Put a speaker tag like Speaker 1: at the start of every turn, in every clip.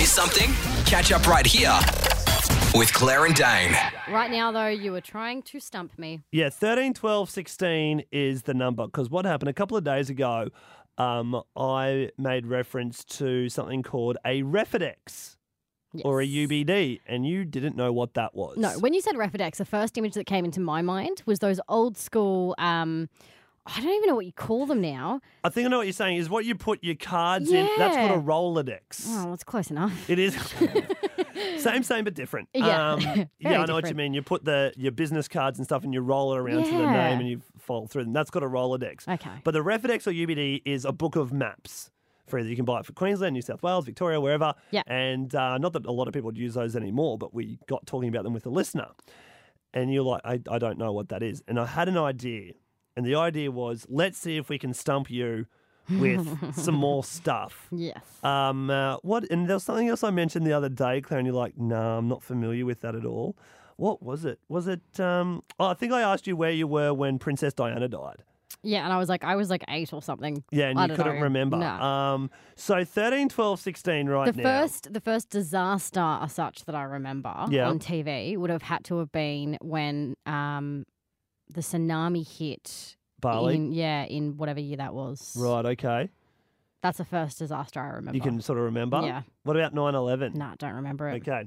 Speaker 1: missed something? Catch up right here with Claire and Dane.
Speaker 2: Right now, though, you were trying to stump me.
Speaker 3: Yeah, 13, 12, 16 is the number because what happened a couple of days ago, I made reference to something called a Refidex.
Speaker 2: Yes.
Speaker 3: Or a UBD, and you didn't know what that was.
Speaker 2: No, when you said Refidex, the first image that came into my mind was those old school, I don't even know what you call them now.
Speaker 3: I think I know what you're saying is what you put your cards in. That's what a Rolodex.
Speaker 2: Oh, well, it's close enough.
Speaker 3: It is. Same, but different.
Speaker 2: Yeah.
Speaker 3: I know what you mean. You put your business cards and stuff and you roll it around to the
Speaker 2: Yeah.
Speaker 3: name and you fold through them. That's got a Rolodex.
Speaker 2: Okay.
Speaker 3: But the Refidex or UBD is a book of maps. For either you can buy it for Queensland, New South Wales, Victoria, wherever.
Speaker 2: Yeah.
Speaker 3: And not that a lot of people would use those anymore, but we got talking about them with a listener. And you're like, I don't know what that is. And I had an idea. And the idea was, let's see if we can stump you with some more stuff.
Speaker 2: Yes.
Speaker 3: What? And there was something else I mentioned the other day, Claire, and you're like, no, I'm not familiar with that at all. What was it? Was it? I think I asked you where you were when Princess Diana died.
Speaker 2: Yeah, and I was like 8 or something.
Speaker 3: Yeah, and
Speaker 2: I
Speaker 3: you
Speaker 2: don't
Speaker 3: couldn't
Speaker 2: know.
Speaker 3: remember.
Speaker 2: No.
Speaker 3: So 13, 12, 16 right
Speaker 2: The
Speaker 3: now.
Speaker 2: first disaster as such that I remember on TV would have had to have been when the tsunami hit
Speaker 3: Bali?
Speaker 2: in whatever year that was.
Speaker 3: Right, okay.
Speaker 2: That's the first disaster I remember.
Speaker 3: You can sort of remember?
Speaker 2: Yeah.
Speaker 3: What about 9/11?
Speaker 2: Nah, don't remember it.
Speaker 3: Okay.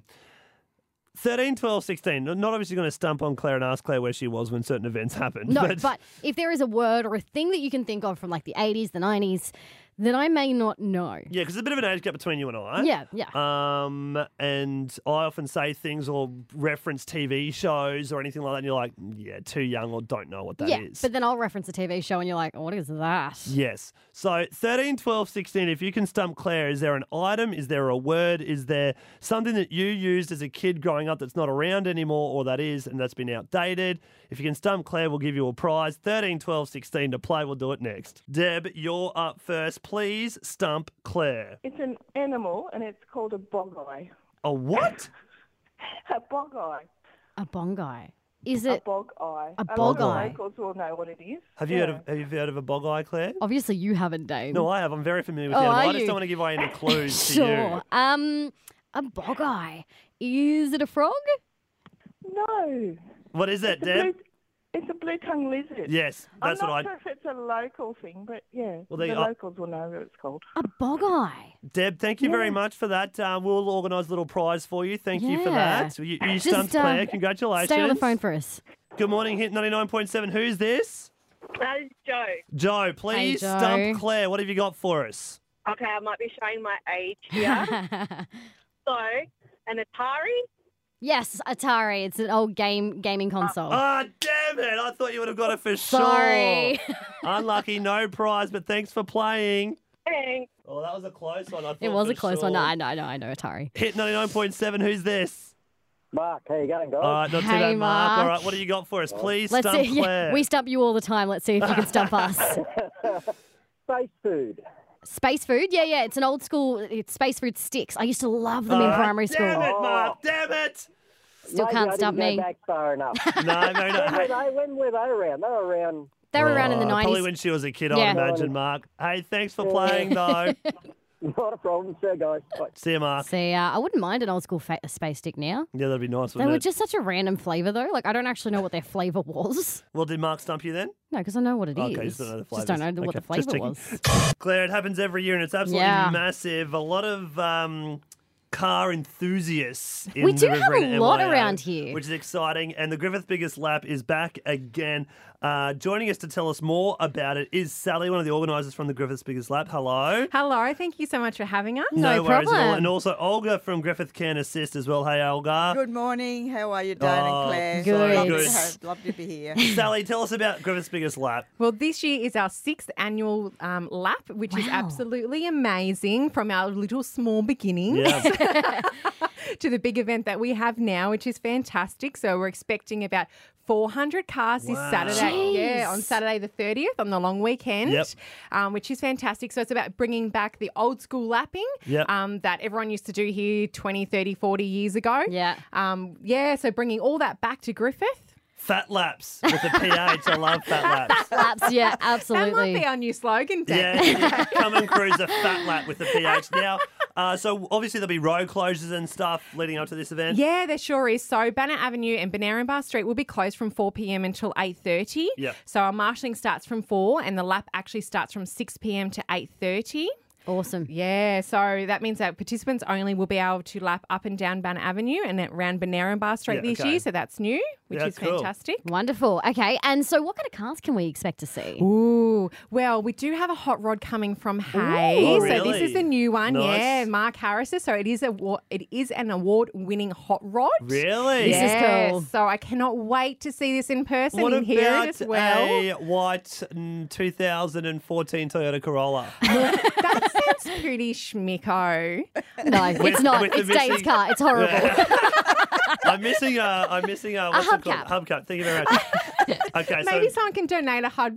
Speaker 3: 13, 12, 16. Not obviously going to stump on Claire and ask Claire where she was when certain events happened.
Speaker 2: No, but if there is a word or a thing that you can think of from like the 80s, the 90s, that I may not know.
Speaker 3: Yeah, because there's a bit of an age gap between you and I.
Speaker 2: Yeah.
Speaker 3: And I often say things or reference TV shows or anything like that, and you're like, yeah, too young or don't know what that is.
Speaker 2: But then I'll reference a TV show and you're like, what is that?
Speaker 3: Yes. So 13, 12, 16, if you can stump Claire, is there an item? Is there a word? Is there something that you used as a kid growing up that's not around anymore or that is and that's been outdated? If you can stump Claire, we'll give you a prize. 13, 12, 16 to play. We'll do it next. Deb, you're up first. Please stump Claire.
Speaker 4: It's an animal and it's called a bog-eye.
Speaker 3: A what?
Speaker 4: A bog-eye.
Speaker 2: A bongai. Is
Speaker 4: A
Speaker 2: it?
Speaker 4: bog-eye.
Speaker 2: A
Speaker 4: lot of
Speaker 2: bog-eye?
Speaker 4: locals will know what it is.
Speaker 3: Have you heard of a bog eye, Claire?
Speaker 2: Obviously you haven't, Dave.
Speaker 3: No, I have. I'm very familiar with
Speaker 2: Oh,
Speaker 3: the animal.
Speaker 2: are
Speaker 3: I just
Speaker 2: you?
Speaker 3: don't want to give away any clues to
Speaker 2: Sure.
Speaker 3: you.
Speaker 2: A bogeye. Is it a frog?
Speaker 4: No.
Speaker 3: What is it, Deb?
Speaker 4: It's a blue-tongued lizard.
Speaker 3: Yes, that's
Speaker 4: I'm
Speaker 3: what
Speaker 4: not sure if it's a local thing, but yeah,
Speaker 3: Well,
Speaker 4: the
Speaker 3: there you-
Speaker 4: locals will know what it's called.
Speaker 2: A bogeye.
Speaker 3: Deb, thank you very much for that. We'll organise a little prize for you. Thank you for
Speaker 2: Yeah.
Speaker 3: that. You
Speaker 2: Just,
Speaker 3: stumped Claire. Congratulations.
Speaker 2: Stay on the phone for us.
Speaker 3: Good morning, Hit 99.7. Who's this?
Speaker 5: That is Joe.
Speaker 3: Joe, please
Speaker 2: Joe.
Speaker 3: stump Claire. What have you got for us?
Speaker 5: Okay, I might be showing my age here. So, an Atari?
Speaker 2: Yes, Atari. It's an old gaming console.
Speaker 3: Ah, damn it. I thought you would have got it for
Speaker 2: Sorry.
Speaker 3: sure. Unlucky, no prize, but thanks for playing.
Speaker 5: Thanks.
Speaker 3: Oh, that was a close one. I thought
Speaker 2: It was
Speaker 3: for
Speaker 2: a close
Speaker 3: sure.
Speaker 2: one. No, I know Atari.
Speaker 3: Hit 99.7. Who's this?
Speaker 6: Mark, how you going, guys?
Speaker 3: All right, not too
Speaker 2: Hey,
Speaker 3: bad, Mark. All
Speaker 2: Mark.
Speaker 3: right, what do you got for us? Please
Speaker 2: Let's
Speaker 3: stump
Speaker 2: see.
Speaker 3: Claire.
Speaker 2: Yeah, we stump you all the time. Let's see if you can stump us.
Speaker 6: Space food.
Speaker 2: Space food? Yeah. It's an old school. It's space food sticks. I used to love them in
Speaker 3: Ah,
Speaker 2: primary school.
Speaker 3: Damn it, Mark. Damn it.
Speaker 2: Still
Speaker 6: Maybe
Speaker 2: can't
Speaker 6: I
Speaker 2: stump
Speaker 6: didn't
Speaker 2: me.
Speaker 6: go back far enough.
Speaker 3: No, very not. Hey,
Speaker 6: When were they around? They were around.
Speaker 2: They were around in the
Speaker 3: Probably
Speaker 2: 90s.
Speaker 3: when she was a kid,
Speaker 2: Yeah.
Speaker 3: I'd imagine, Mark. Hey, thanks for playing, though.
Speaker 6: Not a problem, sir, guys. Bye.
Speaker 3: See you, Mark.
Speaker 2: See, I wouldn't mind an old school space stick now.
Speaker 3: Yeah, that'd be nice,
Speaker 2: They
Speaker 3: wouldn't
Speaker 2: were
Speaker 3: it?
Speaker 2: just such a random flavour, though. Like, I don't actually know what their flavour was.
Speaker 3: Well, did Mark stump you then?
Speaker 2: No, because I know what it is.
Speaker 3: Okay, just don't know the
Speaker 2: Just don't know
Speaker 3: flavours.
Speaker 2: what the
Speaker 3: Okay, just
Speaker 2: flavour
Speaker 3: checking.
Speaker 2: was.
Speaker 3: Claire, it happens every year, and it's absolutely
Speaker 2: Yeah.
Speaker 3: massive. A lot of car enthusiasts in
Speaker 2: We
Speaker 3: the
Speaker 2: do have
Speaker 3: Riverina
Speaker 2: a lot
Speaker 3: MIO,
Speaker 2: around here.
Speaker 3: which is exciting. And the Griffith Biggest Lap is back again. Joining us to tell us more about it is Sally, one of the organisers from the Griffith's Biggest Lap. Hello.
Speaker 7: Hello, thank you so much for having us.
Speaker 2: No
Speaker 3: worries at all.
Speaker 2: problem.
Speaker 3: And also Olga from Griffith Can Assist as well. Hey, Olga.
Speaker 8: Good morning. How are you, Dane
Speaker 3: Oh,
Speaker 8: and Claire?
Speaker 2: Good.
Speaker 8: Lovely
Speaker 3: good.
Speaker 8: Love to be here.
Speaker 3: Sally, tell us about Griffith's Biggest Lap.
Speaker 7: Well, this year is our 6th annual lap, which is
Speaker 2: Wow.
Speaker 7: absolutely amazing from our little small beginnings
Speaker 3: Yeah.
Speaker 7: to the big event that we have now, which is fantastic. So we're expecting about 400 cars this
Speaker 3: Wow.
Speaker 7: Saturday.
Speaker 2: Jeez.
Speaker 7: Yeah, on Saturday the 30th on the long weekend,
Speaker 3: Yep.
Speaker 7: which is fantastic. So it's about bringing back the old school lapping
Speaker 3: Yep.
Speaker 7: that everyone used to do here 20, 30, 40 years ago.
Speaker 2: Yeah.
Speaker 7: So bringing all that back to Griffith.
Speaker 3: Fat laps with the PH. I love fat laps.
Speaker 2: Laps, yeah,
Speaker 7: That
Speaker 2: absolutely.
Speaker 7: might be our new slogan, Dan.
Speaker 3: Yeah, come and cruise a fat lap with the PH. Now, So obviously there'll be road closures and stuff leading up to this event.
Speaker 7: Yeah, there sure is. So Banner Avenue and Banarambah Street will be closed from 4 p.m. until 8:30.
Speaker 3: Yeah.
Speaker 7: So our marshalling starts from 4 and the lap actually starts from 6 p.m. to 8:30.
Speaker 2: Awesome.
Speaker 7: Yeah, so that means that participants only will be able to lap up and down Banner Avenue and around Banarambah Street this year. So that's new, which is
Speaker 3: cool.
Speaker 7: fantastic.
Speaker 2: Wonderful. Okay, and so what kind of cars can we expect to see?
Speaker 7: Ooh, well, we do have a hot rod coming from Hay.
Speaker 3: Ooh,
Speaker 7: So this
Speaker 3: really?
Speaker 7: is the new one.
Speaker 3: Nice.
Speaker 7: Yeah, Mark Harris's. So it is an award-winning hot rod.
Speaker 3: Really?
Speaker 2: This is cool.
Speaker 7: So I cannot wait to see this in person
Speaker 3: What
Speaker 7: and hear
Speaker 3: about
Speaker 7: it as well.
Speaker 3: a white 2014 Toyota Corolla?
Speaker 7: That sounds pretty schmicko.
Speaker 2: No, it's not.
Speaker 3: with the
Speaker 2: It's Dane's
Speaker 3: missing-
Speaker 2: car. It's horrible.
Speaker 3: I'm missing a what's it called?
Speaker 2: hubcap.
Speaker 3: Hubcap. Thank you very much. Okay,
Speaker 7: Maybe
Speaker 3: so
Speaker 7: someone can donate a hub.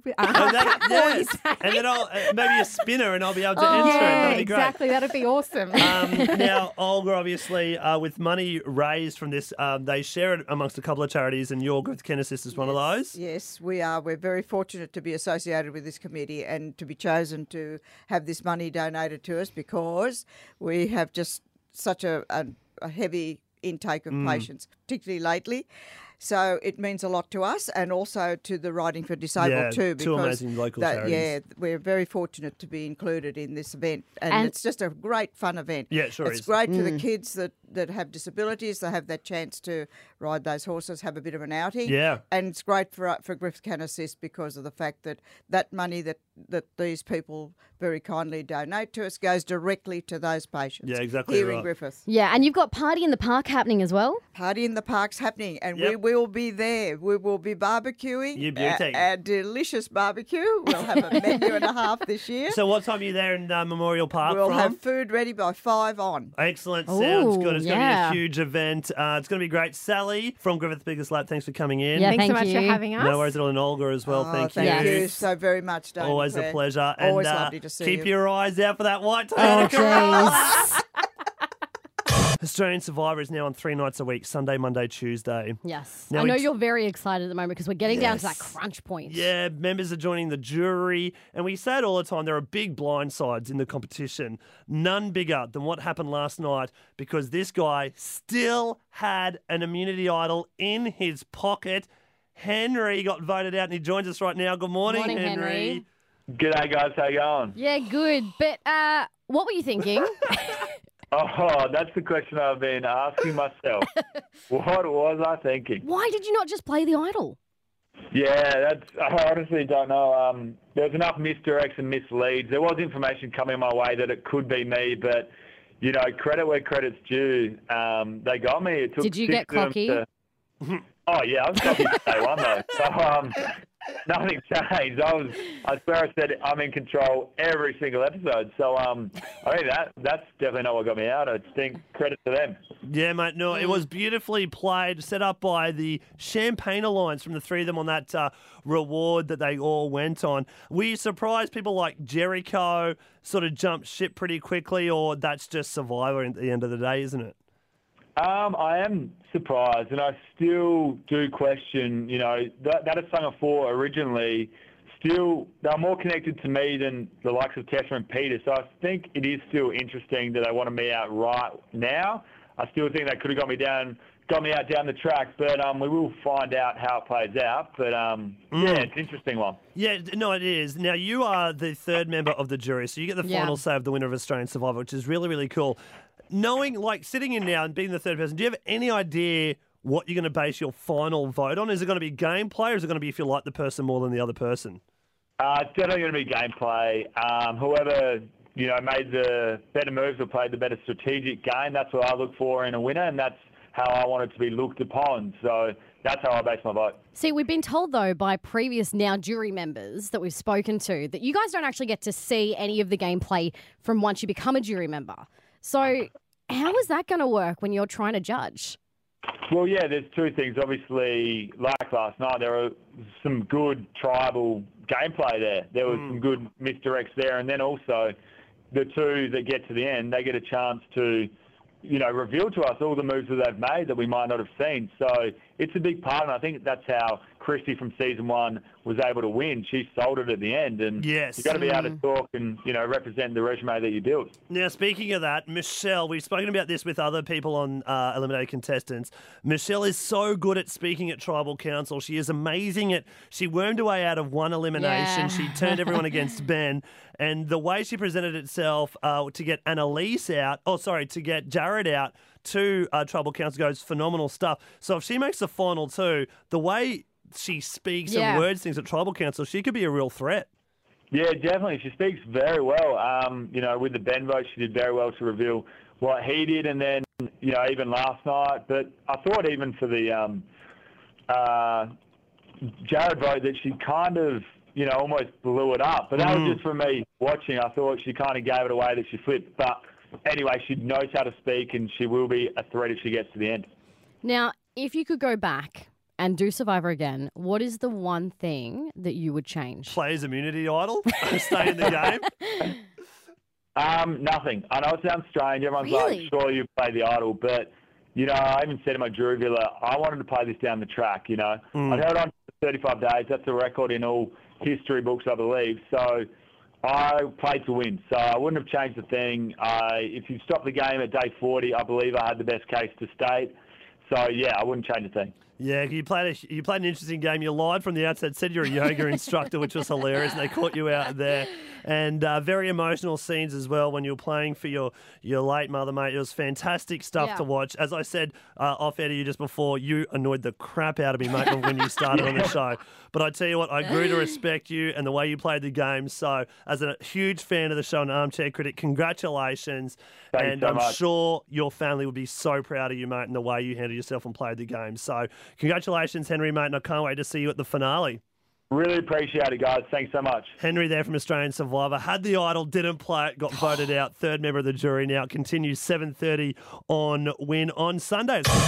Speaker 3: yes. And then I'll maybe a spinner, and I'll be able to enter it.
Speaker 7: Yeah,
Speaker 3: That'd be great.
Speaker 7: exactly. That'd be awesome.
Speaker 3: Now, Olga, obviously, with money raised from this, they share it amongst a couple of charities, and your Griffith Ken Assist is one of those.
Speaker 8: Yes, we are. We're very fortunate to be associated with this committee and to be chosen to have this money donated to us because we have just such a heavy intake of patients, particularly lately. So it means a lot to us and also to the Riding for Disabled too.
Speaker 3: Two
Speaker 8: because
Speaker 3: amazing local charities.
Speaker 8: Yeah, we're very fortunate to be included in this event, and it's just a great fun event.
Speaker 3: Yeah, it sure
Speaker 8: it's
Speaker 3: is.
Speaker 8: great for the kids that have disabilities. They have that chance to ride those horses, have a bit of an outing.
Speaker 3: Yeah.
Speaker 8: And it's great for Griffith Can Assist because of the fact that that money that these people very kindly donate to us goes directly to those patients.
Speaker 3: Yeah, exactly
Speaker 8: Here in
Speaker 3: right.
Speaker 8: Griffith.
Speaker 2: Yeah, and you've got Party in the Park happening as well.
Speaker 8: Party in the Park's happening, and
Speaker 3: Yep.
Speaker 8: we will be there. We will be barbecuing.
Speaker 3: You beauty.
Speaker 8: A delicious barbecue. We'll have a menu and a half this year.
Speaker 3: So what time are you there in Memorial Park
Speaker 8: We'll
Speaker 3: from?
Speaker 8: have food ready by 5 on.
Speaker 3: Excellent. Sounds
Speaker 2: Ooh,
Speaker 3: good. It's
Speaker 2: yeah.
Speaker 3: going to be a huge event. It's going to be great. Sally from Griffith Biggest Lab, thanks for coming in.
Speaker 2: Yeah,
Speaker 7: Thanks so
Speaker 2: thank
Speaker 7: much for
Speaker 2: you.
Speaker 7: having us.
Speaker 3: No worries at all. And Olga as well. Thank you.
Speaker 8: Thank you so very much, Dana.
Speaker 3: Always a
Speaker 8: Claire.
Speaker 3: pleasure.
Speaker 8: Always
Speaker 3: and
Speaker 8: lovely to see
Speaker 3: keep
Speaker 8: you.
Speaker 3: your eyes out for that white
Speaker 2: Oh,
Speaker 3: Toyota Corolla.
Speaker 2: jeez.
Speaker 3: Australian Survivor is now on 3 nights a week, Sunday, Monday, Tuesday.
Speaker 2: Yes.
Speaker 3: Now
Speaker 2: I know
Speaker 3: it's-
Speaker 2: you're very excited at the moment because we're getting down to that
Speaker 3: Yes.
Speaker 2: crunch point.
Speaker 3: Yeah, members are joining the jury. And we say it all the time, there are big blind sides in the competition. None bigger than what happened last night because this guy still had an immunity idol in his pocket. Henry got voted out and he joins us right now. Good morning,
Speaker 2: Morning, Henry.
Speaker 9: G'day, guys. How you going?
Speaker 2: Yeah, good. But what were you thinking?
Speaker 9: Oh, that's the question I've been asking myself. What was I thinking?
Speaker 2: Why did you not just play the idol?
Speaker 9: Yeah, I honestly don't know. There was enough misdirects and misleads. There was information coming my way that it could be me, but, you know, credit where credit's due. They got me. It took
Speaker 2: Did you
Speaker 9: 6
Speaker 2: get
Speaker 9: of them
Speaker 2: cocky?
Speaker 9: Oh, yeah, I was cocky from day one, though. So, nothing changed. I swear I said I'm in control every single episode. So, I mean, that's definitely not what got me out. I think credit to them.
Speaker 3: Yeah, mate. No, it was beautifully played, set up by the Champagne Alliance from the three of them on that reward that they all went on. Were you surprised people like Jericho sort of jumped ship pretty quickly, or that's just Survivor at the end of the day, isn't it?
Speaker 9: I am surprised, and I still do question, you know, that is Song of Four originally. Still, they're more connected to me than the likes of Tessa and Peter, so I think it is still interesting that they wanted me out right now. I still think they could have got me out down the track, but we will find out how it plays out. But, yeah, it's an interesting one.
Speaker 3: Yeah, no, it is. Now, you are the third member of the jury, so you get the final say of the winner of Australian Survivor, which is really, really cool. Knowing, like, sitting in now and being the third person, do you have any idea what you're going to base your final vote on? Is it going to be gameplay, or is it going to be if you like the person more than the other person?
Speaker 9: It's definitely going to be gameplay. Whoever, you know, made the better moves or played the better strategic game, that's what I look for in a winner, and that's how I want it to be looked upon. So that's how I base my vote.
Speaker 2: See, we've been told, though, by previous now jury members that we've spoken to that you guys don't actually get to see any of the gameplay from once you become a jury member. So how is that going to work when you're trying to judge?
Speaker 9: Well, yeah, there's two things. Obviously, like last night, there were some good tribal gameplay there. There was some good misdirects there. And then also the two that get to the end, they get a chance to, you know, reveal to us all the moves that they've made that we might not have seen. So it's a big part, and I think that's how Christy from season 1 was able to win. She sold it at the end, and
Speaker 3: Yes.
Speaker 9: you've got to be able to talk and represent the resume that you build.
Speaker 3: Now, speaking of that, Michelle, we've spoken about this with other people on eliminated contestants. Michelle is so good at speaking at Tribal Council. She is amazing she wormed her way out of one elimination.
Speaker 2: Yeah.
Speaker 3: She turned everyone against Ben. And the way she presented itself to get Annalise out, to get Jared out to Tribal Council goes phenomenal stuff. So if she makes the final 2, the way she speaks and words things at Tribal Council, she could be a real threat.
Speaker 9: Yeah, definitely. She speaks very well. With the Ben vote, she did very well to reveal what he did, and then, even last night. But I thought even for the Jared vote that she kind of, almost blew it up. But that was just from me watching. I thought she kind of gave it away that she flipped. But anyway, she knows how to speak, and she will be a threat if she gets to the end.
Speaker 2: Now, if you could go back and do Survivor again, what is the one thing that you would change?
Speaker 3: Players immunity idol? Stay in the game?
Speaker 9: Nothing. I know it sounds strange. Everyone's
Speaker 2: Really?
Speaker 9: like, sure, you play the idol. But, I even said to my jury villa, I wanted to play this down the track, I held on for 35 days. That's a record in all history books, I believe. So I played to win. So I wouldn't have changed a thing. If you stop the game at day 40, I believe I had the best case to state. So, yeah, I wouldn't change a thing.
Speaker 3: Yeah, you played an interesting game. You lied from the outset, said you're a yoga instructor, which was hilarious, and they caught you out there. And very emotional scenes as well when you were playing for your late mother, mate. It was fantastic stuff to watch. As I said off-air to you just before, you annoyed the crap out of me, mate, when you started on the show. But I tell you what, I grew to respect you and the way you played the game. So as a huge fan of the show and Armchair Critic, congratulations.
Speaker 9: Thanks so
Speaker 3: I'm
Speaker 9: much.
Speaker 3: sure your family would be so proud of you, mate, and the way you handled yourself and played the game. So congratulations, Henry, mate, and I can't wait to see you at the finale.
Speaker 9: Really appreciate it, guys. Thanks so much.
Speaker 3: Henry there from Australian Survivor. Had the idol, didn't play it, got voted out. Third member of the jury now. Continues 7:30 on Win on Sundays.